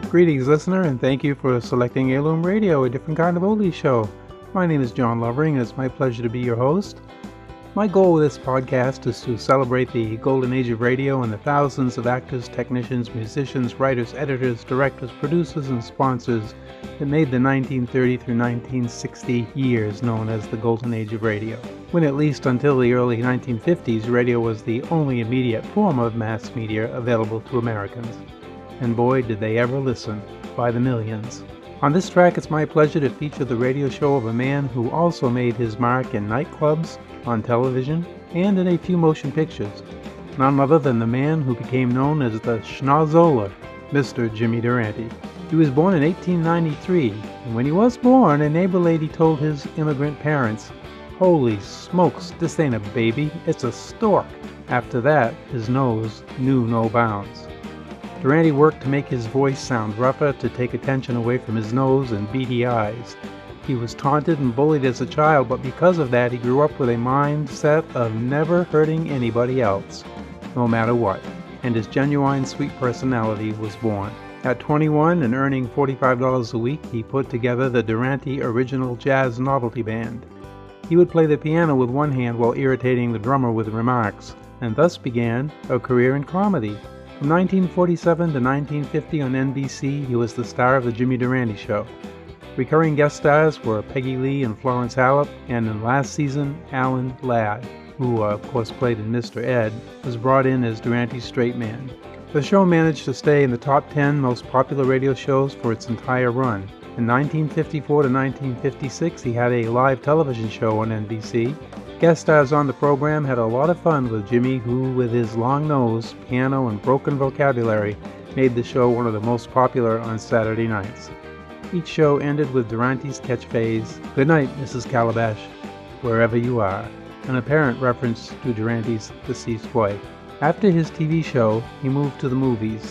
Greetings, listener, and thank you for selecting Heirloom Radio, a different kind of oldies show. My name is John Lovering, and it's my pleasure to be your host. My goal with this podcast is to celebrate the golden age of radio and the thousands of actors, technicians, musicians, writers, editors, directors, producers, and sponsors that made the 1930 through 1960 years known as the golden age of radio, when at least until the early 1950s, radio was the only immediate form of mass media available to Americans. And boy, did they ever listen, by the millions. On this track, it's my pleasure to feature the radio show of a man who also made his mark in nightclubs, on television, and in a few motion pictures. None other than the man who became known as the Schnozzola, Mr. Jimmy Durante. He was born in 1893, and when he was born, a neighbor lady told his immigrant parents, "Holy smokes, this ain't a baby, it's a stork." After that, his nose knew no bounds. Durante worked to make his voice sound rougher, to take attention away from his nose and beady eyes. He was taunted and bullied as a child, but because of that, he grew up with a mindset of never hurting anybody else, no matter what, and his genuine sweet personality was born. At 21 and earning $45 a week, he put together the Durante Original Jazz Novelty Band. He would play the piano with one hand while irritating the drummer with remarks, and thus began a career in comedy. From 1947 to 1950 on NBC, he was the star of The Jimmy Durante Show. Recurring guest stars were Peggy Lee and Florence Hallop, and in last season, Alan Ladd, who of course played in Mr. Ed, was brought in as Durante's straight man. The show managed to stay in the top 10 most popular radio shows for its entire run. In 1954 to 1956, he had a live television show on NBC. Guest stars on the program had a lot of fun with Jimmy, who, with his long nose, piano, and broken vocabulary, made the show one of the most popular on Saturday nights. Each show ended with Durante's catchphrase, "Good night, Mrs. Calabash, wherever you are," an apparent reference to Durante's deceased wife. After his TV show, he moved to the movies,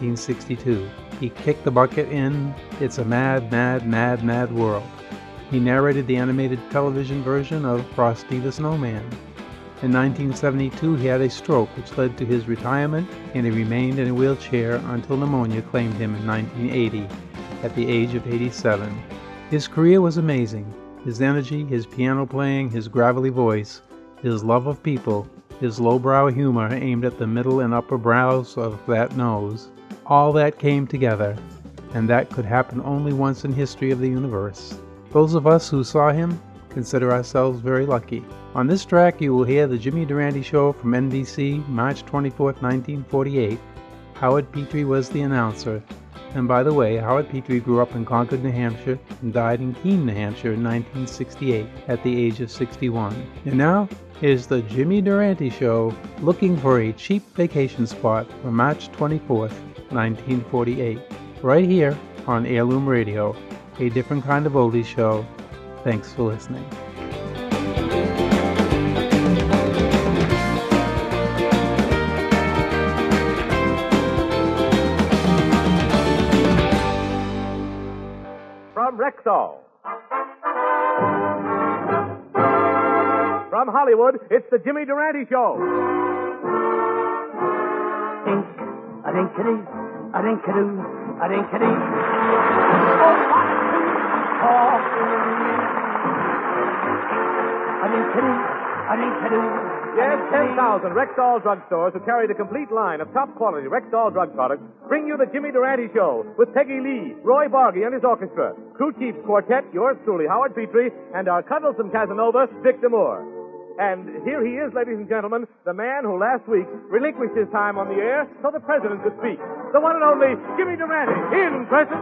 1962. He kicked the bucket in It's a Mad, Mad, Mad, Mad World. He narrated the animated television version of Frosty the Snowman. In 1972, he had a stroke which led to his retirement, and he remained in a wheelchair until pneumonia claimed him in 1980, at the age of 87. His career was amazing. His energy, his piano playing, his gravelly voice, his love of people, his lowbrow humor aimed at the middle and upper brows of that nose, all that came together, and that could happen only once in history of the universe. Those of us who saw him consider ourselves very lucky. On this track, you will hear The Jimmy Durante Show from NBC, March 24, 1948. Howard Petrie was the announcer. And by the way, Howard Petrie grew up in Concord, New Hampshire, and died in Keene, New Hampshire in 1968 at the age of 61. And now, here's The Jimmy Durante Show, looking for a cheap vacation spot for March 24th, 1948. Right here on Heirloom Radio, a different kind of oldies show. Thanks for listening. From Rexall. From Hollywood, it's the Jimmy Durante Show. Dink-a-dinkity, a-dinkadoo, a-dinkity. Oh, 1, 2, 4. A-dinkity, a-dinkadoo. Yes, 10,000 Rexall drugstores who carry the complete line of top-quality Rexall drug products bring you the Jimmy Durante Show with Peggy Lee, Roy Bargy and his orchestra, Crew Chiefs Quartet, yours truly, Howard Petrie, and our Cuddlesome Casanova, Victor Moore. And here he is, ladies and gentlemen, the man who last week relinquished his time on the air so the president could speak. The one and only Jimmy Durante, in present.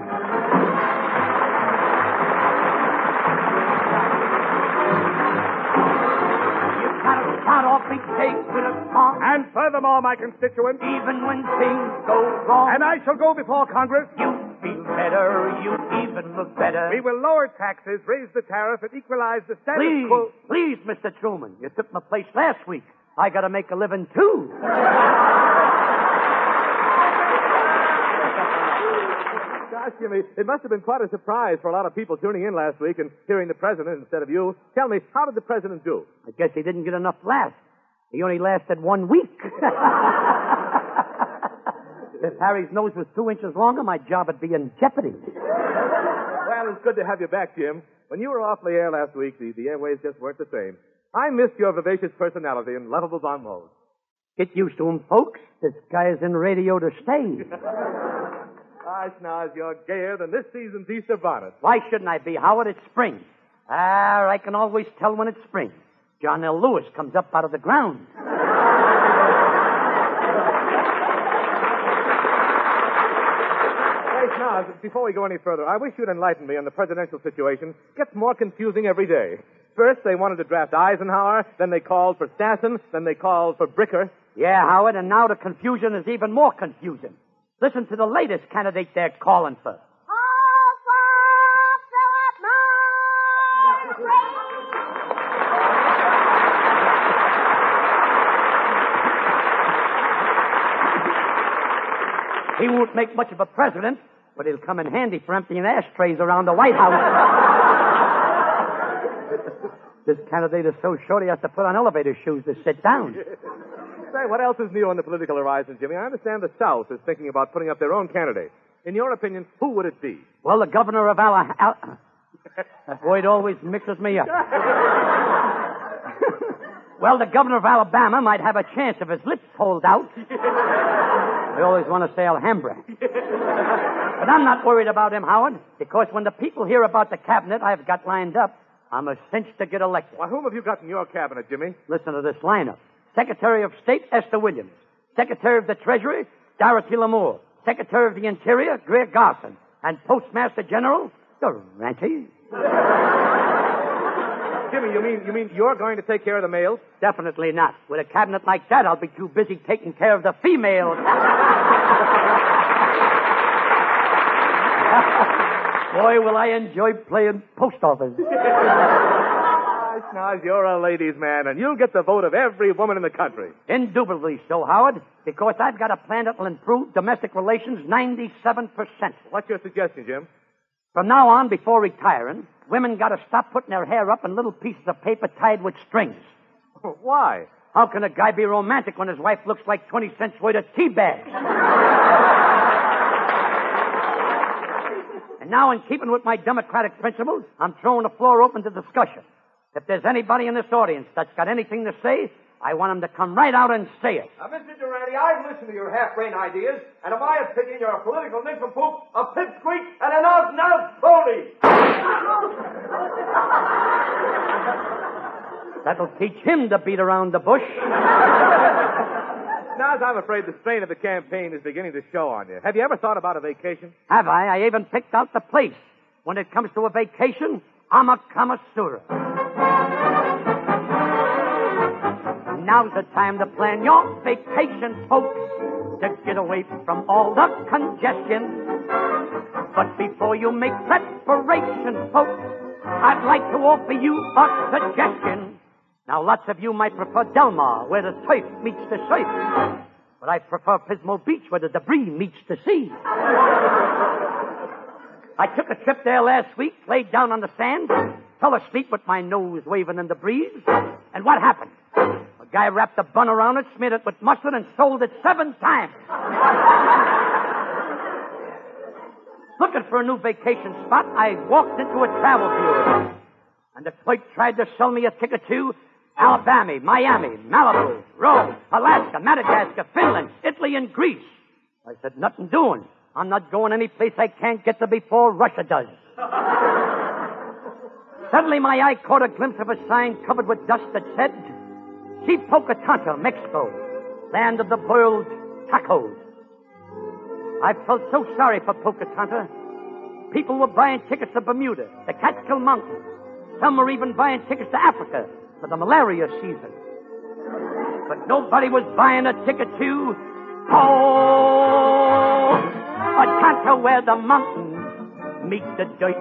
Start off big takes with a song. And furthermore, my constituents, Even when things go wrong, and I shall go before Congress. you feel better, you even look better. We will lower taxes, raise the tariff, and equalize the status Please, quo. please, Mr. Truman, you took my place last week. I gotta make a living, too. Gosh, Jimmy, it must have been quite a surprise for a lot of people tuning in last week and hearing the president instead of you. Tell me, how did the president do? I guess he didn't get enough laughs. He only lasted 1 week. If Harry's nose was 2 inches longer, my job would be in jeopardy. Well, it's good to have you back, Jim. When you were off the air last week, the airways just weren't the same. I missed your vivacious personality and lovable bon mots. Get used to him, folks. This guy is in radio to stay. Schnoz, you're gayer than this season's Easter bonnet. Why shouldn't I be, Howard? It's spring. I can always tell when it's spring. John L. Lewis comes up out of the ground. Schnoz, before we go any further, I wish you'd enlighten me on the presidential situation. It gets more confusing every day. First, they wanted to draft Eisenhower, then they called for Stassen, then they called for Bricker. Yeah, Howard, and now the confusion is even more confusing. Listen to the latest candidate they're calling for. He won't make much of a president, but he'll come in handy for emptying ashtrays around the White House. This candidate is so short he has to put on elevator shoes to sit down. Say, what else is new on the political horizon, Jimmy? I understand the South is thinking about putting up their own candidate. In your opinion, who would it be? Well, the governor of That word always mixes me up. Well, the governor of Alabama might have a chance if his lips hold out. I always want to say Alhambra. But I'm not worried about him, Howard, because when the people hear about the cabinet I've got lined up, I'm a cinch to get elected. Well, whom have you got in your cabinet, Jimmy? Listen to this lineup. Secretary of State, Esther Williams. Secretary of the Treasury, Dorothy Lamour. Secretary of the Interior, Greer Garson. And Postmaster General, Durante. Jimmy, you mean you're going to take care of the males? Definitely not. With a cabinet like that, I'll be too busy taking care of the females. Boy, will I enjoy playing post office. Now, you're a ladies' man, and you'll get the vote of every woman in the country. Indubitably so, Howard, because I've got a plan that will improve domestic relations 97%. What's your suggestion, Jim? From now on, before retiring, women got to stop putting their hair up in little pieces of paper tied with strings. Why? How can a guy be romantic when his wife looks like 20 cents worth of tea bags? And now, in keeping with my democratic principles, I'm throwing the floor open to discussion. If there's anybody in this audience that's got anything to say, I want him to come right out and say it. Now, Mr. Durante, I've listened to your half-brain ideas, and in my opinion, you're a political nincompoop, a pipsqueak, and an out-and-out phony. That'll teach him to beat around the bush. Now, I'm afraid the strain of the campaign is beginning to show on you. Have you ever thought about a vacation? Have I? I even picked out the place. When it comes to a vacation, I'm a connoisseur. Now's the time to plan your vacation, folks, to get away from all the congestion. But before you make preparations, folks, I'd like to offer you a suggestion. Now, lots of you might prefer Del Mar, where the turf meets the surf. But I prefer Pismo Beach, where the debris meets the sea. I took a trip there last week, laid down on the sand, fell asleep with my nose waving in the breeze. And what happened? A guy wrapped a bun around it, smeared it with mustard, and sold it 7 times. Looking for a new vacation spot, I walked into a travel bureau. And the clerk tried to sell me a ticket to Alabama, Miami, Malibu, Rome, Alaska, Madagascar, Finland, Italy, and Greece. I said, nothing doing. I'm not going any place I can't get to before Russia does. Suddenly my eye caught a glimpse of a sign covered with dust that said, See Pocatanta, Mexico, land of the boiled tacos. I felt so sorry for Pocatanta. People were buying tickets to Bermuda, the Catskill Mountains. Some were even buying tickets to Africa for the malaria season. But nobody was buying a ticket to Pocatanta, where the mountains meet the dirt.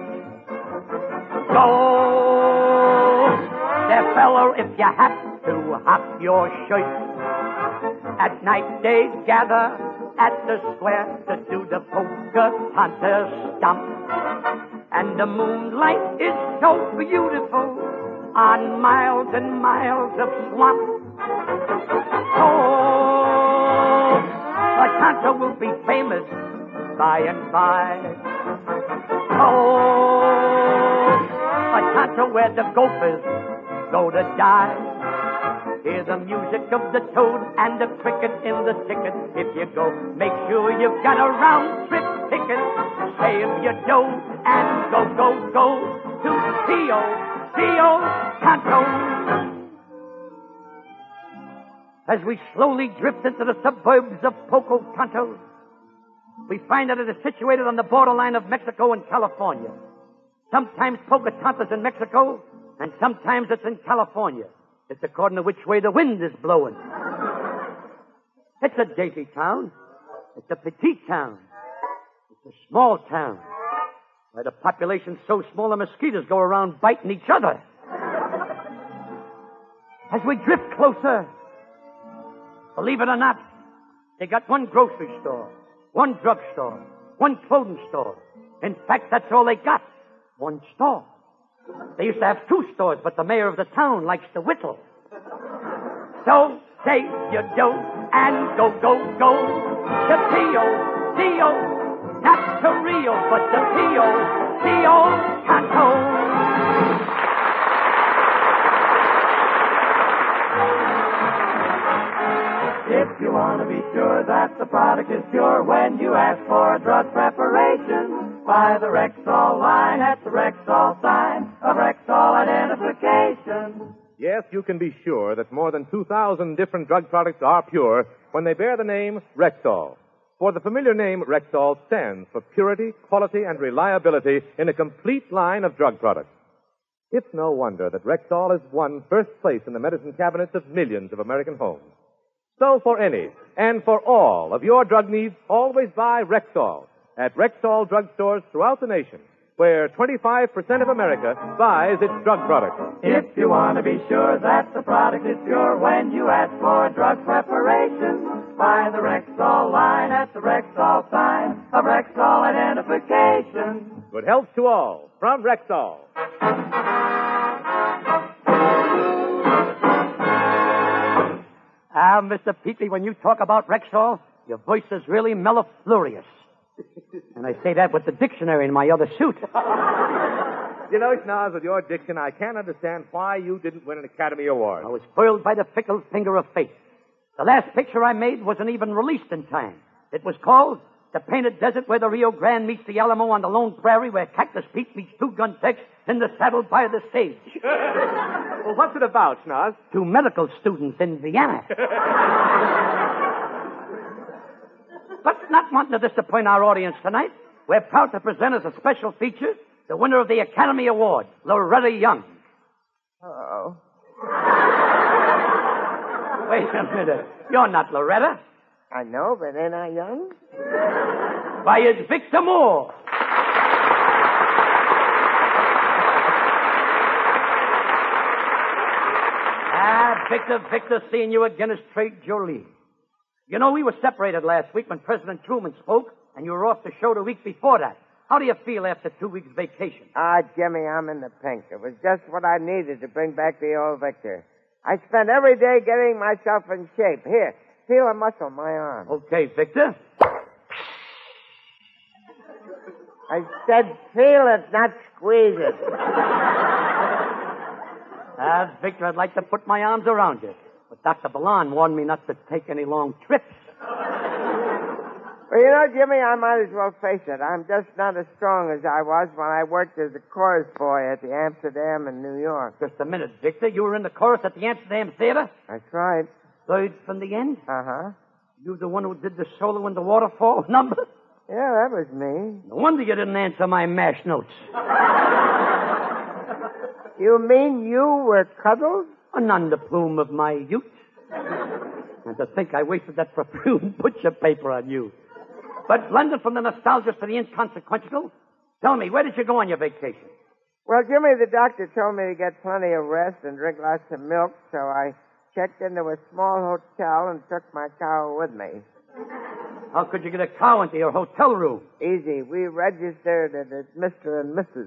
Go there, fellow, if you have to hop your shirt. At night they gather at the square to do the Pocatanta stomp. And the moonlight is so beautiful on miles and miles of swamp. Oh, Tonto will be famous by and by. Oh, a Tonto where the gophers go to die. Hear the music of the toad and the cricket in the ticket. If you go, make sure you've got a round-trip ticket. Save your dough and go, go, go to Tio Tonto. As we slowly drift into the suburbs of Poco Tonto, we find that it is situated on the borderline of Mexico and California. Sometimes Pocahontas in Mexico, and sometimes it's in California. It's according to which way the wind is blowing. It's a dainty town. It's a petite town. It's a small town. Where the population's so small the mosquitoes go around biting each other. As we drift closer, believe it or not, they got one grocery store, one drugstore, one clothing store. In fact, that's all they got. One store. They used to have two stores, but the mayor of the town likes to whittle. So save your dough and go, go, go to Tio, not to Rio, but to Tio Tonto. If you want to be sure that the product is pure when you ask for a drug preparation, buy the Rexall line at the Rexall sign of Rexall identification. Yes, you can be sure that more than 2,000 different drug products are pure when they bear the name Rexall. For the familiar name Rexall stands for purity, quality, and reliability in a complete line of drug products. It's no wonder that Rexall has won first place in the medicine cabinets of millions of American homes. So for any and for all of your drug needs, always buy Rexall at Rexall drugstores throughout the nation, where 25% of America buys its drug products. If you want to be sure that the product is pure when you ask for a drug preparation, buy the Rexall line at the Rexall sign of Rexall identification. Good health to all from Rexall. Ah, Mr. Peatley, when you talk about Rexall, your voice is really mellifluous. And I say that with the dictionary in my other suit. You know, Schnoz, with your diction, I can't understand why you didn't win an Academy Award. I was spoiled by the fickle finger of fate. The last picture I made wasn't even released in time. It was called The Painted Desert Where the Rio Grande Meets the Alamo on the Lone Prairie Where Cactus Pete Meets Two Gun Tex in the Saddle by the Sage. Well, what's it about, Schnoz? Two medical students in Vienna. But not wanting to disappoint our audience tonight, we're proud to present as a special feature the winner of the Academy Award, Loretta Young. Uh-oh. Wait a minute. You're not Loretta. I know, but ain't I young? Why, it's Victor Moore. Victor, seeing you again is Trade Jolie. You know, we were separated last week when President Truman spoke, and you were off the show the week before that. How do you feel after 2 weeks vacation? Ah, Jimmy, I'm in the pink. It was just what I needed to bring back the old Victor. I spent every day getting myself in shape. Here, feel a muscle in my arm. Okay, Victor. I said feel it, not squeeze it. Victor, I'd like to put my arms around you. But Dr. Balan warned me not to take any long trips. Well, you know, Jimmy, I might as well face it. I'm just not as strong as I was when I worked as a chorus boy at the Amsterdam in New York. Just a minute, Victor. You were in the chorus at the Amsterdam Theater? That's right. Third from the end? Uh-huh. You the one who did the solo in the waterfall number? Yeah, that was me. No wonder you didn't answer my mash notes. You mean you were Cuddles? An underplume of my youth. And to think I wasted that perfumed butcher paper on you. But blended from the nostalgia to the inconsequential, tell me, where did you go on your vacation? Well, Jimmy, the doctor told me to get plenty of rest and drink lots of milk, so I checked into a small hotel and took my cow with me. How could you get a cow into your hotel room? Easy. We registered it as Mr. and Mrs.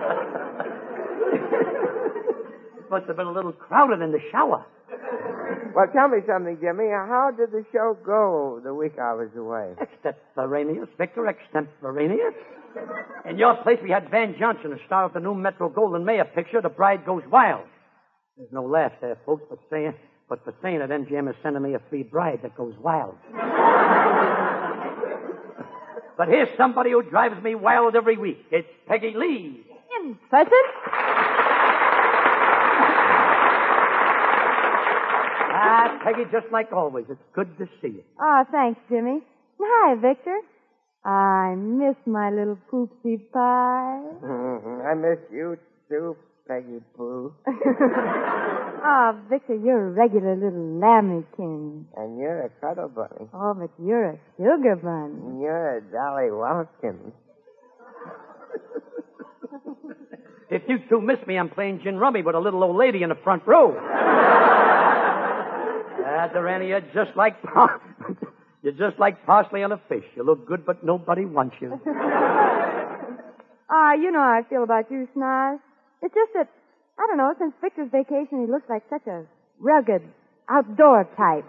It must have been a little crowded in the shower. Well, tell me something, Jimmy. How did the show go the week I was away? Extemporaneous, Victor, extemporaneous. In your place, we had Van Johnson, the star of the new Metro Golden Mayer picture, The Bride Goes Wild. There's no laugh there, folks, but for saying that MGM is sending me a free bride that goes wild. But here's somebody who drives me wild every week. It's Peggy Lee. Present? Peggy, just like always. It's good to see you. Oh, thanks, Jimmy. Hi, Victor. I miss my little poopsie pie. I miss you, too, Peggy Pooh. Oh, Victor, you're a regular little lammykin. And you're a cuddle bunny. Oh, but you're a sugar bunny. And you're a Dolly Watkins. If you two miss me, I'm playing gin rummy with a little old lady in the front row. Durante, you're just like parsley on a fish. You look good, but nobody wants you. You know how I feel about you, Snarf. It's just that, I don't know, since Victor's vacation, he looks like such a rugged, outdoor type.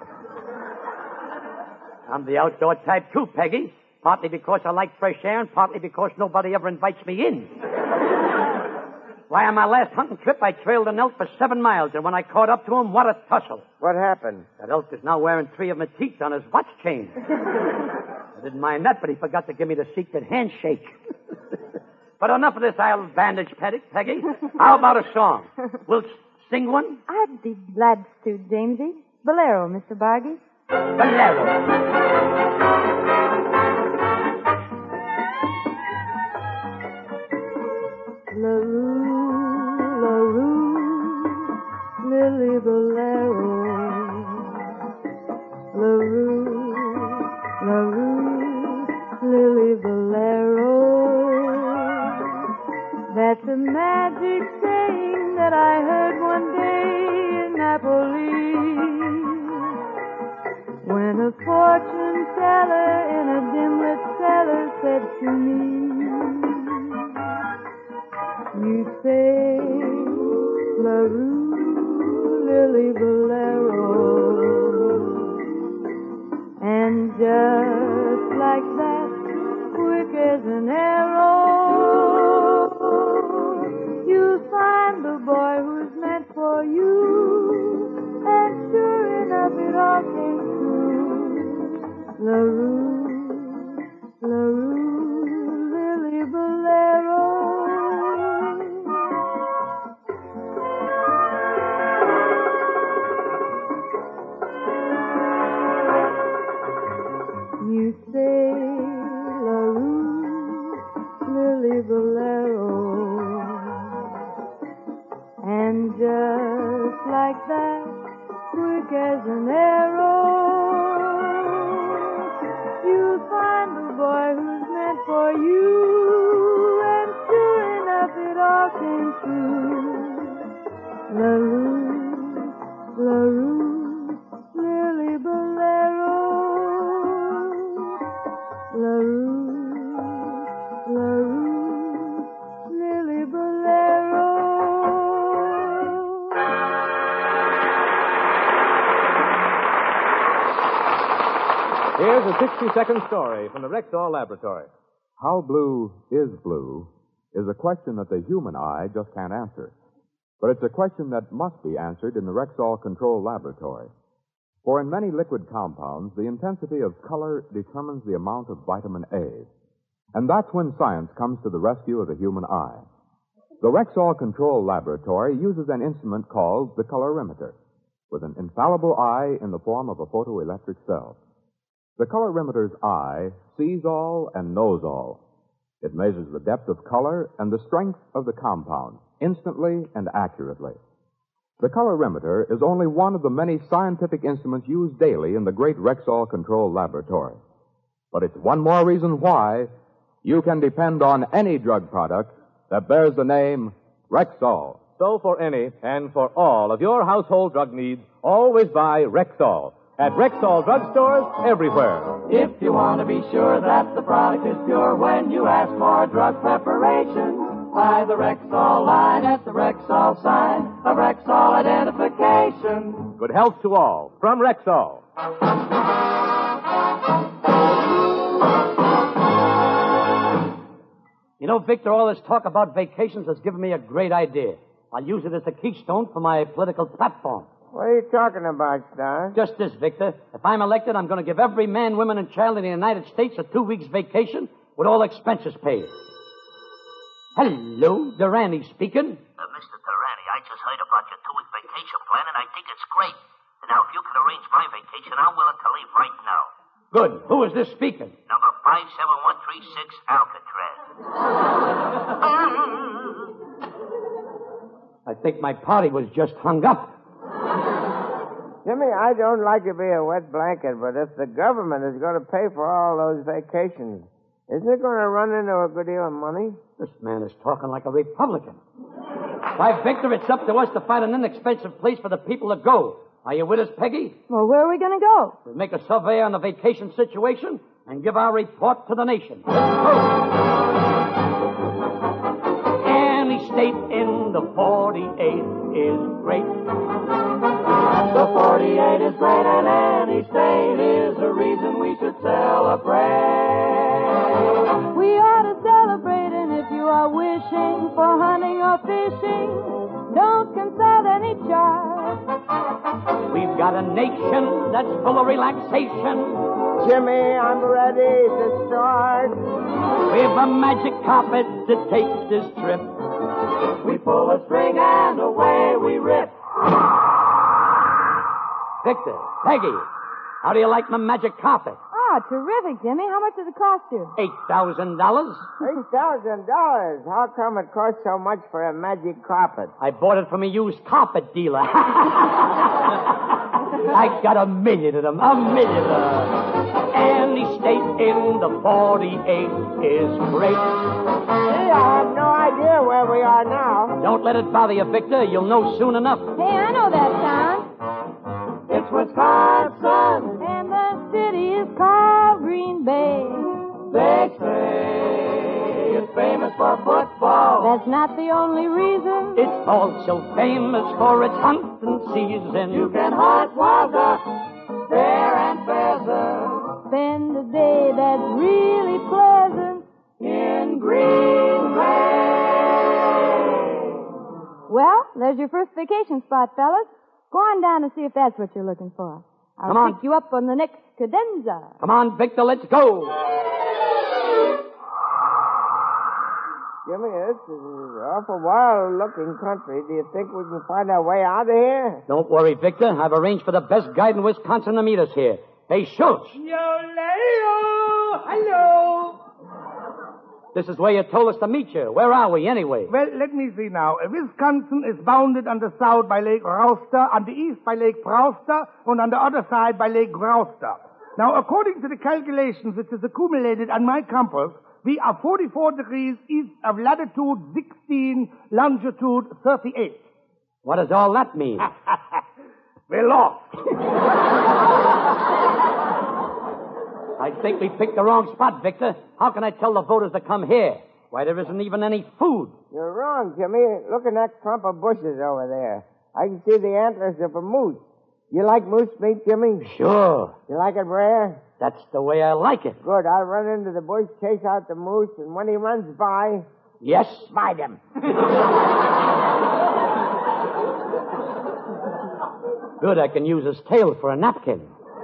I'm the outdoor type, too, Peggy. Partly because I like fresh air and partly because nobody ever invites me in. Why, on my last hunting trip, I trailed an elk for 7 miles, and when I caught up to him, what a tussle. What happened? That elk is now wearing 3 of my teeth on his watch chain. I didn't mind that, but he forgot to give me the secret handshake. But enough of this I'll bandage, Peggy. How about a song? We'll sing one? I'd be glad to, Jamesy. Bolero, Mr. Bargy. Bolero. Lily Bolero. Lily Bolero. That's a magic saying that I heard one day in Napoli. When a fortune teller in a dim-lit cellar said to me, you say, La Rue, Lily Bolero. And just like that, quick as an arrow, you'll find the boy who's meant for you. And sure enough, it all came true. La Rue, Lily Bolero. You say, La Rue, Lily Bolero. And just like that, quick as an arrow, you'll find the boy who's meant for you. And sure enough, it all came true. La Rue, Lily Bolero. La Rue, Lily Bolero. Here's a 60-second story from the Rexall Laboratory. How blue is blue is a question that the human eye just can't answer. But it's a question that must be answered in the Rexall Control Laboratory. For in many liquid compounds, the intensity of color determines the amount of vitamin A. And that's when science comes to the rescue of the human eye. The Rexall Control Laboratory uses an instrument called the colorimeter, with an infallible eye in the form of a photoelectric cell. The colorimeter's eye sees all and knows all. It measures the depth of color and the strength of the compound instantly and accurately. The colorimeter is only one of the many scientific instruments used daily in the great Rexall Control Laboratory. But it's one more reason why you can depend on any drug product that bears the name Rexall. So for any and for all of your household drug needs, always buy Rexall at Rexall drugstores everywhere. If you want to be sure that the product is pure when you ask for drug preparation, By the Rexall line at the Rexall sign of Rexall identification. Good health to all from Rexall. You know, Victor, all this talk about vacations has given me a great idea. I'll use it as a keystone for my political platform. What are you talking about, Star? Just this, Victor. If I'm elected, I'm going to give every man, woman, and child in the United States a 2 weeks vacation with all expenses paid. Hello, Durante speaking. Mr. Durante, I just heard about your 2 week vacation plan, and I think it's great. And now, if you can arrange my vacation, I'm willing to leave right now. Good. Who is this speaking? Number 57136 Alcatraz. I think my party was just hung up. Jimmy, I don't like to be a wet blanket, but if the government is going to pay for all those vacations, isn't it going to run into a good deal of money? This man is talking like a Republican. Why, Victor, it's up to us to find an inexpensive place for the people to go. Are you with us, Peggy? Well, where are we going to go? We'll make a survey on the vacation situation and give our report to the nation. Any state in the 48 is great. The 48 is great, and any state is a reason we should celebrate. We ought to celebrate, and if you are wishing for hunting or fishing, don't consult any chart. We've got a nation that's full of relaxation. Jimmy, I'm ready to start. We've a magic carpet to take this trip. We pull a string and away we rip. Victor, Peggy, how do you like my magic carpet? Oh, terrific, Jimmy. How much does it cost you? $8,000. $8,000? How come it costs so much for a magic carpet? I bought it from a used carpet dealer. I got 1 million of them. 1 million of them. Any state in the 48 is great. Gee, I have no idea where we are now. Don't let it bother you, Victor. You'll know soon enough. Hey, I know that town. It's Wisconsin. And the city is called Green Bay. They say it's famous for football. That's not the only reason. It's also famous for its hunting season. You can hunt wild duck, bear, and pheasant. Spend a day that's really pleasant in Green Bay. Well, there's your first vacation spot, fellas. Go on down and see if that's what you're looking for. Come I'll on. pick you up on the next cadenza. Come on, Victor, let's go. Jimmy, this is an awful wild-looking country. Do you think we can find our way out of here? Don't worry, Victor. I've arranged for the best guide in Wisconsin to meet us here. Hey, Schultz. Hello. This is where you told us to meet you. Where are we, anyway? Well, let me see now. Wisconsin is bounded on the south by Lake Rauster, on the east by Lake Brauster, and on the other side by Lake Grauster. Now, according to the calculations which is accumulated on my compass, we are 44 degrees east of latitude 16, longitude 38. What does all that mean? We're lost. I think we picked the wrong spot, Victor. How can I tell the voters to come here? Why, there isn't even any food. You're wrong, Jimmy. Look at that clump of bushes over there. I can see the antlers of a moose. You like moose meat, Jimmy? Sure. You like it rare? That's the way I like it. Good. I'll run into the bush, chase out the moose, and when he runs by... Yes, bite him. Good, I can use his tail for a napkin.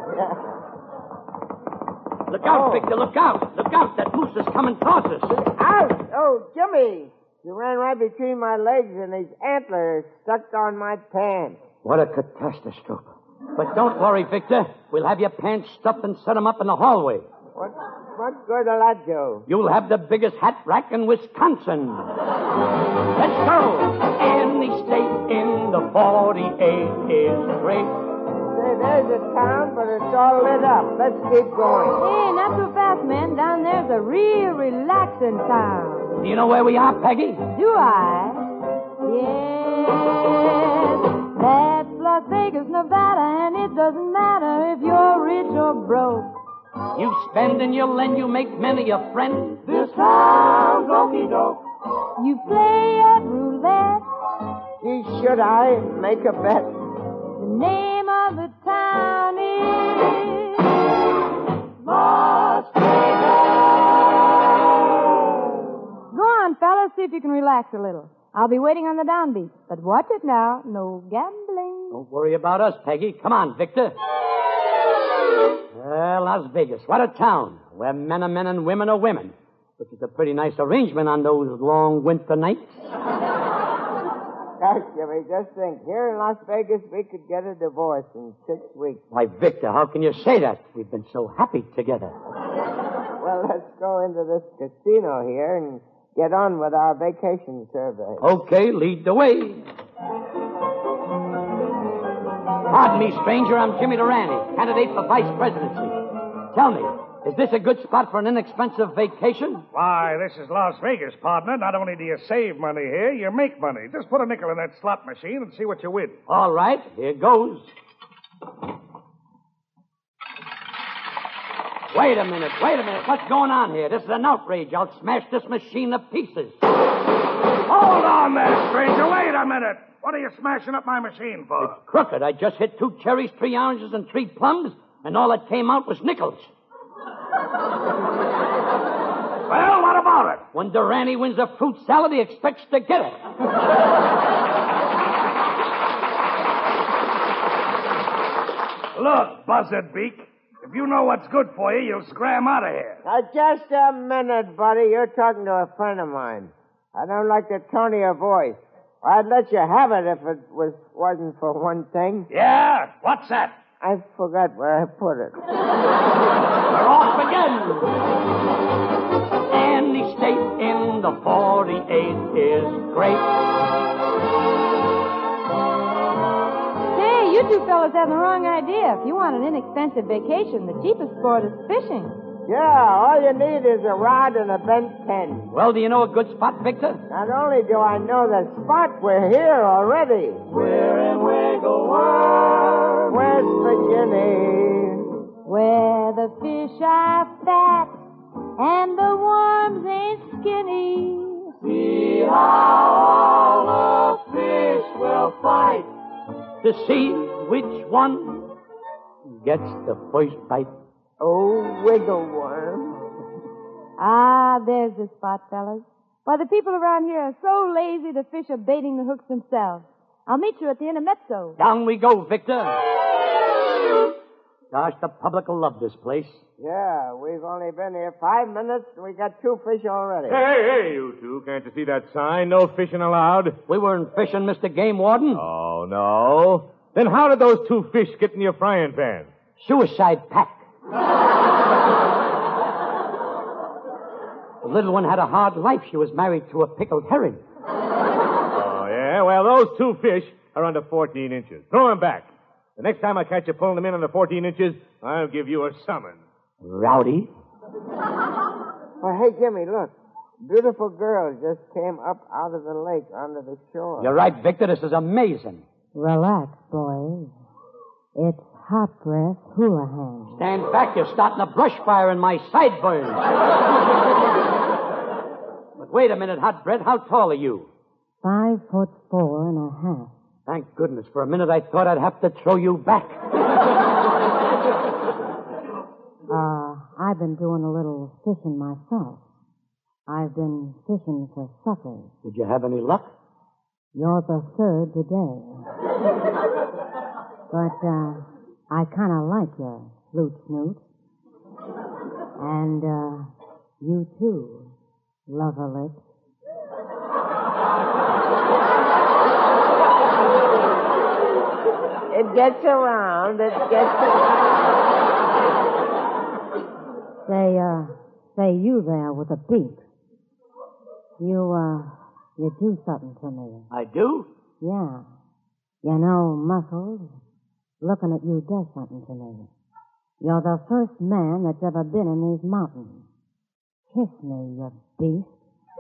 Look out, Victor, look out. Look out, that moose is coming towards us. Ouch! Oh, Jimmy! You ran right between my legs, and his antlers stuck on my pants. What a catastrophe. But don't worry, Victor. We'll have your pants stuffed and set them up in the hallway. What good will that do? You'll have the biggest hat rack in Wisconsin. Let's go. Any state in the 48 is great. Say, there's a town, but it's all lit up. Let's keep going. Hey, not so fast, man. Down there's a real relaxing town. Do you know where we are, Peggy? Do I? Yes. That's Las Vegas, Nevada, and it doesn't matter if you're rich or broke. You spend and you lend, you make many a friend. This town's okey-doke. You play at roulette. Should I make a bet? The name of the town is Las Vegas. Go on, fellas, see if you can relax a little. I'll be waiting on the downbeat. But watch it now. No gambling. Don't worry about us, Peggy. Come on, Victor. Las Vegas. What a town. Where men are men and women are women. Which is a pretty nice arrangement on those long winter nights. Gosh, Jimmy, just think. Here in Las Vegas, we could get a divorce in 6 weeks. Why, Victor, how can you say that? We've been so happy together. Well, let's go into this casino here and get on with our vacation survey. Okay, lead the way. Pardon me, stranger. I'm Jimmy Durante, candidate for vice presidency. Tell me, is this a good spot for an inexpensive vacation? Why, this is Las Vegas, partner. Not only do you save money here, you make money. Just put a nickel in that slot machine and see what you win. All right, here goes. Wait a minute. What's going on here? This is an outrage. I'll smash this machine to pieces. Hold on there, stranger. Wait a minute. What are you smashing up my machine for? It's crooked. I just hit 2 cherries, 3 oranges, and 3 plums, and all that came out was nickels. Well, what about it? When Durante wins a fruit salad, he expects to get it. Look, Buzzardbeak, if you know what's good for you, you'll scram out of here. Now, just a minute, buddy. You're talking to a friend of mine. I don't like the tone of your voice. I'd let you have it if it wasn't for one thing. Yeah? What's that? I forgot where I put it. We're off again. Any state in the 48 is great. Hey, you two fellas have the wrong idea. If you want an inexpensive vacation, the cheapest sport is fishing. Yeah, all you need is a rod and a bent pen. Well, do you know a good spot, Victor? Not only do I know the spot, we're here already. We're in Wiggle World, West Virginia, Where the fish are fat and the worms ain't skinny. see how all the fish will fight. To see which one gets the first bite. Oh, wiggle worm. Ah, there's the spot, fellas. Why, the people around here are so lazy the fish are baiting the hooks themselves. I'll meet you at the intermezzo. Down we go, Victor. Gosh, the public will love this place. Yeah, we've only been here 5 minutes, and we got 2 fish already. Hey, you two. Can't you see that sign? No fishing allowed. We weren't fishing, Mr. Game Warden. Oh, no. Then how did those 2 fish get in your frying pan? Suicide pact. The little one had a hard life. She was married to a pickled herring. Oh, yeah? Well, those 2 fish are under 14 inches. Throw them back. The next time I catch you pulling them in under 14 inches, I'll give you a summons. Rowdy. Well, hey, Jimmy, look. Beautiful girl just came up out of the lake onto the shore. You're right, Victor. This is amazing. Relax, boys. It's hot breath hula hand. Stand back. You're starting a brush fire in my sideburns. But wait a minute, Hot Breath. How tall are you? 5'4.5". Thank goodness. For a minute, I thought I'd have to throw you back. I've been doing a little fishing myself. I've been fishing for suckers. Did you have any luck? You're the third today. But, I kind of like your flute snoot. And, you too, lover lips. It gets around. Say you there with a beak. You do something to me. I do? Yeah. You know, Muscles, looking at you does something to me. You're the first man that's ever been in these mountains. Kiss me, you beast.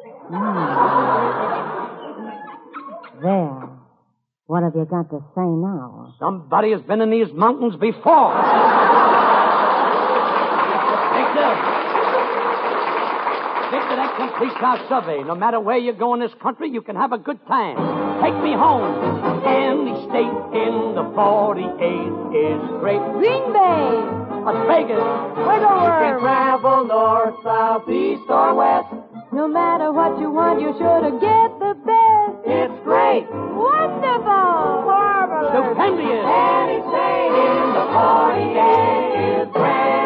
There. What have you got to say now? Somebody has been in these mountains before. Victor, that completes our survey. No matter where you go in this country, you can have a good time. Take me home. Any state in the 48 is great. Green Bay, Las Vegas. Wiggle You can Worm. travel north, south, east, or west. No matter what you want, you're sure to get the best. It's great. Wonderful. Marvelous. Stupendous. Any state in the 48 is great.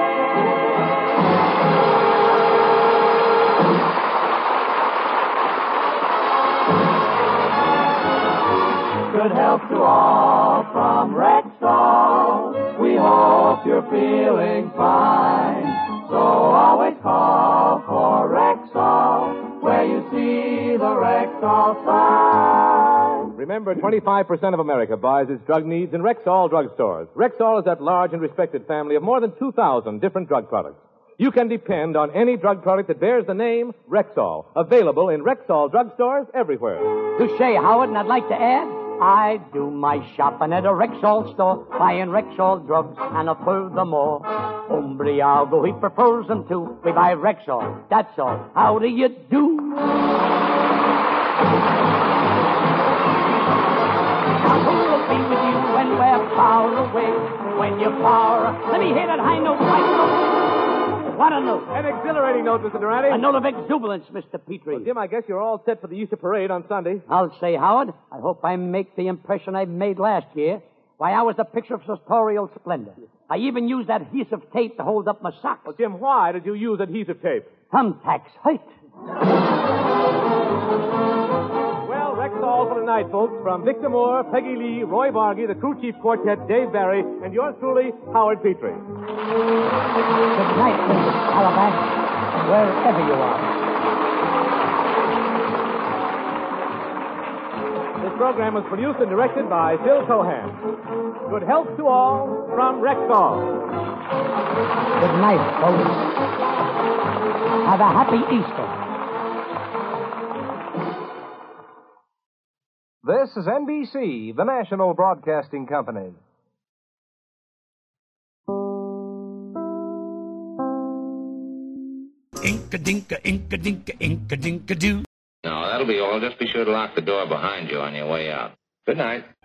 Good health to all from Rexall. We hope you're feeling fine. So always call for Rexall where you see the Rexall sign. Remember, 25% of America buys its drug needs in Rexall drugstores. Rexall is that large and respected family of more than 2,000 different drug products. You can depend on any drug product that bears the name Rexall. Available in Rexall drugstores everywhere. Touche, Howard, and I'd like to add, I do my shopping at a Rexall store, buying Rexall drugs, and furthermore, Umbriago, he prefers them too. We buy Rexall, that's all. How do you do? Now who'll be with you when we're far away? When you're far, let me hear that high note, high note. What a note. An exhilarating note, Mr. Durante. A note of exuberance, Mr. Petrie. Well, Jim, I guess you're all set for the Easter parade on Sunday. I'll say, Howard, I hope I make the impression I made last year. Why, I was the picture of sartorial splendor. I even used adhesive tape to hold up my socks. Well, Jim, why did you use adhesive tape? Thumbtacks hurt. Well, Rexall for tonight, folks. From Victor Moore, Peggy Lee, Roy Bargy, the Crew Chief Quartet, Dave Barry, and yours truly, Howard Petrie. Good night, Mrs. Calabash, wherever you are. This program was produced and directed by Phil Cohan. Good health to all from Rexall. Good night, folks. Have a happy Easter. This is NBC, the national broadcasting company. Inka-dinka, inka-dinka, inka-dinka-doo. No, that'll be all. Just be sure to lock the door behind you on your way out. Good night.